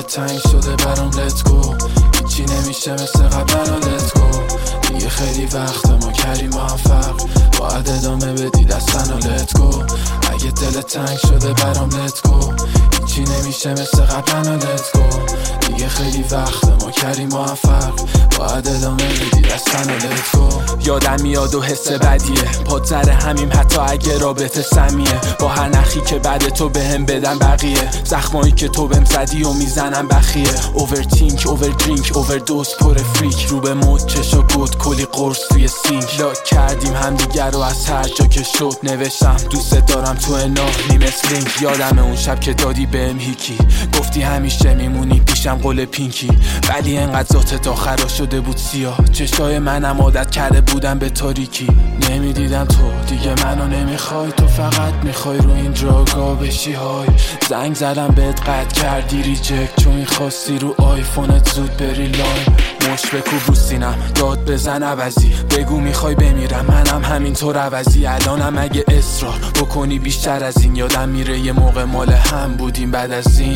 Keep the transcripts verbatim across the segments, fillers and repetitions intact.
تنگ شده برام let's go. هیچی نمیشه مثل قبلا let's go. دیگه خیلی وقت ما کردیم موفق، باید ادامه بدی دستن و let's go. اگه دل تنگ شده برام let's go. هیچی نمیشه مثل قبلا let's go. دیگه خیلی وقت ما کردیم موفق، باید ادامه بدی دستن و let's go. یادم میاد و حس بدیه، پاد زره همیم حتی اگه رابطه سمیه. با هر نخی که بعد تو بهم بدن بقیه، زخمایی که تو بهم زدی و میزنم بخیه. اوورتینک، اووردرینک، اووردوز، پر فریک، رو به مد چشا گود، کلی قرص توی سینک. لاک کردیم همدیگر رو از هر جا که شد، نوشتم دوست دارم تو ناهی مثل لینک. یادم اون شب که دادی بهم هیکی، گفتی همیشه میمونی پیشم قول پینکی. ولی انقدر ذاتت آخرا شده بود سیاه، چشای منم عادت کرده بودم به تاریکی. نمیدیدم تو دیگه منو نمیخوای، تو فقط میخوای رو این دراگا بشی های. زنگ زدم بهت قطع کردی ریجکت، چون میخواستی رو آیفونت زود بری لاین. مش بکوب رو سینم داد بزن عوضی، بگو میخوای بمیرم منم همینطور عوضی. الانم اگه اصرار بکنی بیشتر از این، یادم میره یه موقع مال هم بودیم بعد از این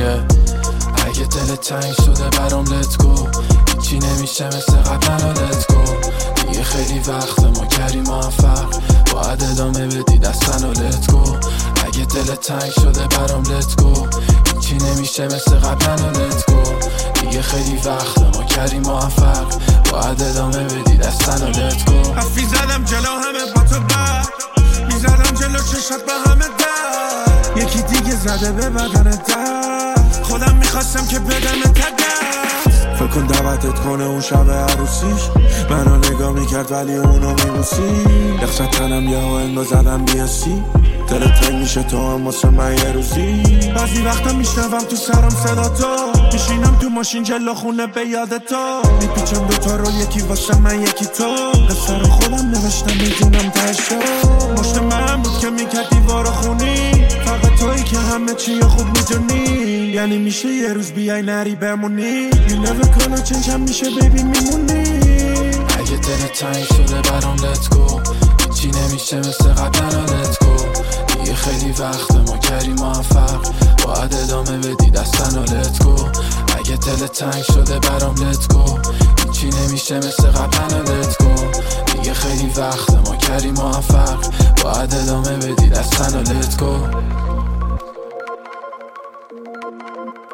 yeah. اگه دل تنگ شده برام let's go. هیچی نمیشه مثل قبلا let's go. دیگه خیلی وقت ما کردیم موفق، باید ادامه بدی دستن و let's go. اگه دل تنگ شده برام let's go. هیچی نمیشه مثل قبلا let's go. دیگه خیلی وقت ما کردیم موفق، باید ادامه بدی دستن و let's go. حرفی زدم جلو همه با تو بر میزدم جلو چشات با همه در، یکی دیگه زده به بدن در، خودم میخواستم که بدم تدست. فکر کن دعوتت کنه اون شب عروسیش، منو نگاه میکرد ولی اونو میبوسی. یخشت تنم یه ها انگا زدم بیاسی، دلت تنگ میشه تو هم واسه من یه روزی. بعضی وقتا میشنوم تو سرم صدا تو، میشینم تو ماشین جلو خونه به یاد تو. میپیچم دوتا رول، یکی واسه من یکی تو، قصه رو خودم نوشتم میدونم تشو. مشت من بود که میکرد دیوار خونی، فقط تویی که همه چی خوب میدونی. یعنی میشه یه روز بیای نری بمونی، You never gonna change هم میشه بیبی میمونی. اگه دل تنگ شده برام let's go. هیچی نمیشه مثل قبلا let's go. دیگه خیلی وقت ما کردیم موفق، باید ادامه بدی دستن و let's go. اگه دل تنگ شده برام let's go. هیچی نمیشه مثل قبلا let's go. دیگه خیلی وقت ما کردیم موفق، باید ادامه بدی دستن و let's go.